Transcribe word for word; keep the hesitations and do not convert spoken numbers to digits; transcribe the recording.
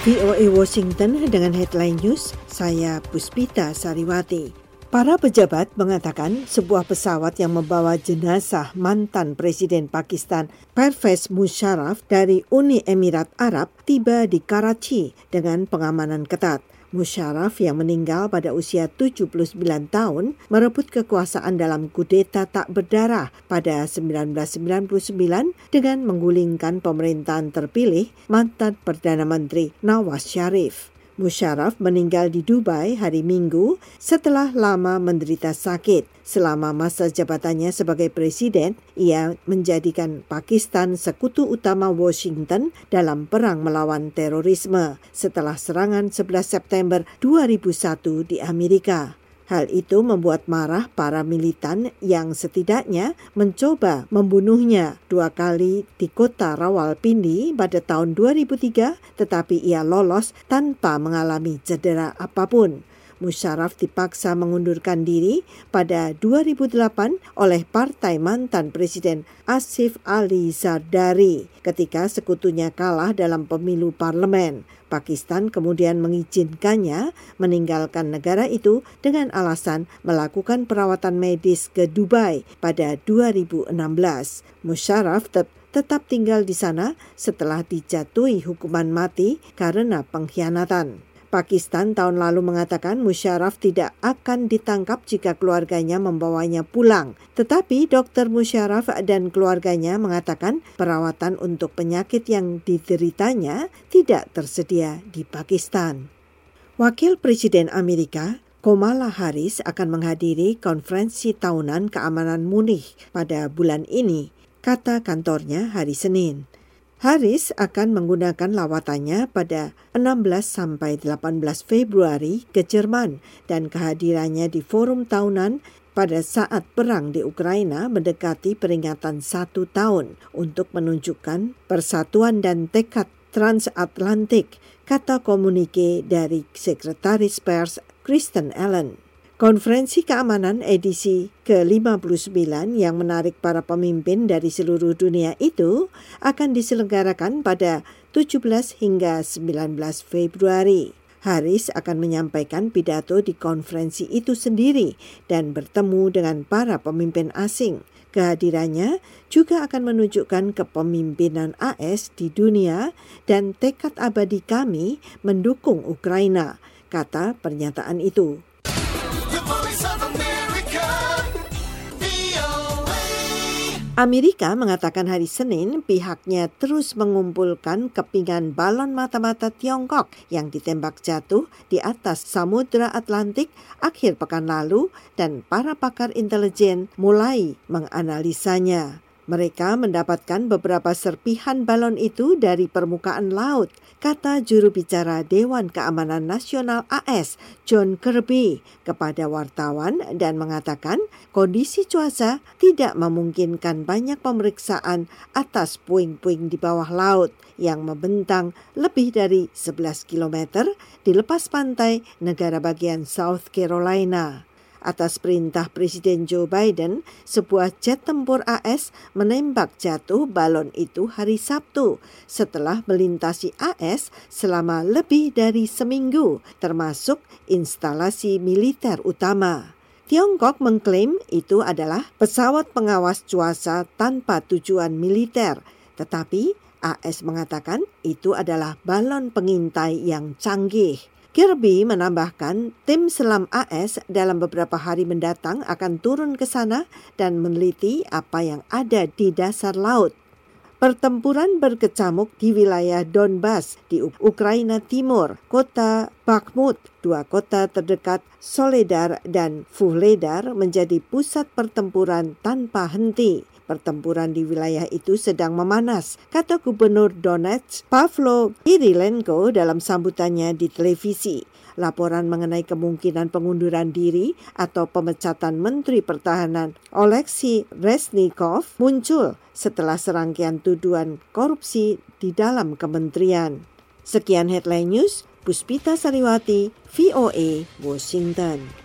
V O A Washington dengan headline news, saya Puspita Sariwati. Para pejabat mengatakan sebuah pesawat yang membawa jenazah mantan Presiden Pakistan Pervez Musharraf dari Uni Emirat Arab tiba di Karachi dengan pengamanan ketat. Musharraf yang meninggal pada usia tujuh puluh sembilan tahun merebut kekuasaan dalam kudeta tak berdarah pada seribu sembilan ratus sembilan puluh sembilan dengan menggulingkan pemerintahan terpilih mantan Perdana Menteri Nawaz Sharif. Musharraf meninggal di Dubai hari Minggu setelah lama menderita sakit. Selama masa jabatannya sebagai presiden, ia menjadikan Pakistan sekutu utama Washington dalam perang melawan terorisme setelah serangan sebelas September dua ribu satu di Amerika. Hal itu membuat marah para militan yang setidaknya mencoba membunuhnya dua kali di kota Rawalpindi pada tahun dua ribu tiga, tetapi ia lolos tanpa mengalami cedera apapun. Musharraf dipaksa mengundurkan diri pada dua ribu delapan oleh partai mantan Presiden Asif Ali Zardari ketika sekutunya kalah dalam pemilu parlemen. Pakistan kemudian mengizinkannya meninggalkan negara itu dengan alasan melakukan perawatan medis ke Dubai pada dua ribu enam belas. Musharraf tetap tetap tinggal di sana setelah dijatuhi hukuman mati karena pengkhianatan. Pakistan tahun lalu mengatakan Musharraf tidak akan ditangkap jika keluarganya membawanya pulang. Tetapi dokter Musharraf dan keluarganya mengatakan perawatan untuk penyakit yang dideritanya tidak tersedia di Pakistan. Wakil Presiden Amerika Kamala Harris akan menghadiri konferensi tahunan keamanan Munich pada bulan ini, kata kantornya hari Senin. Harris akan menggunakan lawatannya pada enam belas sampai delapan belas Februari ke Jerman dan kehadirannya di forum tahunan pada saat perang di Ukraina mendekati peringatan satu tahun untuk menunjukkan persatuan dan tekad transatlantik, kata komunike dari Sekretaris Pers Kristen Allen. Konferensi keamanan edisi ke lima puluh sembilan yang menarik para pemimpin dari seluruh dunia itu akan diselenggarakan pada tujuh belas hingga sembilan belas Februari. Harris akan menyampaikan pidato di konferensi itu sendiri dan bertemu dengan para pemimpin asing. Kehadirannya juga akan menunjukkan kepemimpinan A S di dunia dan tekad abadi kami mendukung Ukraina, kata pernyataan itu. Amerika mengatakan hari Senin pihaknya terus mengumpulkan kepingan balon mata-mata Tiongkok yang ditembak jatuh di atas Samudra Atlantik akhir pekan lalu dan para pakar intelijen mulai menganalisanya. Mereka mendapatkan beberapa serpihan balon itu dari permukaan laut, kata juru bicara Dewan Keamanan Nasional A S, John Kirby, kepada wartawan dan mengatakan kondisi cuaca tidak memungkinkan banyak pemeriksaan atas puing-puing di bawah laut yang membentang lebih dari sebelas kilometer di lepas pantai negara bagian South Carolina. Atas perintah Presiden Joe Biden, sebuah jet tempur A S menembak jatuh balon itu hari Sabtu setelah melintasi A S selama lebih dari seminggu, termasuk instalasi militer utama. Tiongkok mengklaim itu adalah pesawat pengawas cuaca tanpa tujuan militer, tetapi A S mengatakan itu adalah balon pengintai yang canggih. Kirby menambahkan tim selam A S dalam beberapa hari mendatang akan turun ke sana dan meneliti apa yang ada di dasar laut. Pertempuran berkecamuk di wilayah Donbas di Ukraina Timur, kota Bakhmut, dua kota terdekat Soledar dan Vuhledar menjadi pusat pertempuran tanpa henti. Pertempuran di wilayah itu sedang memanas, kata Gubernur Donetsk Pavlo Kirilenko dalam sambutannya di televisi. Laporan mengenai kemungkinan pengunduran diri atau pemecatan Menteri Pertahanan Oleksiy Reznikov muncul setelah serangkaian tuduhan korupsi di dalam kementerian. Sekian headline news, Puspita Sariwati, V O A, Washington.